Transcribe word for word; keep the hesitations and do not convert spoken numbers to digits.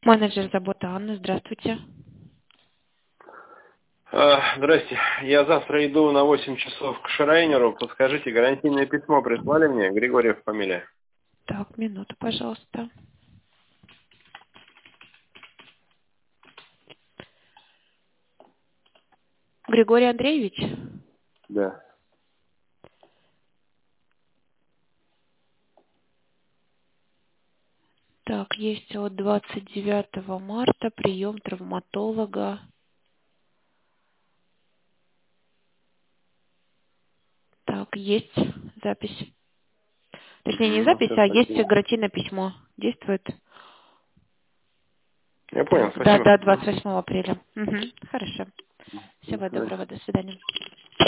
Менеджер заботы Анна, здравствуйте. А, Здрасте. Я завтра иду на восемь часов к Шрайнеру. Подскажите, гарантийное письмо прислали мне? Григорьев фамилия. Так, минуту, пожалуйста. Григорий Андреевич? Да. Так, есть от двадцать девятого марта прием травматолога. Так, есть запись. Точнее, не Мгм, ну запись, все, а есть спасибо. гарантийное письмо. Действует? Я понял, Так, да, спасибо. да, Мгм. двадцать восьмого апреля. Угу, хорошо. До Всего свидания. доброго, до свидания.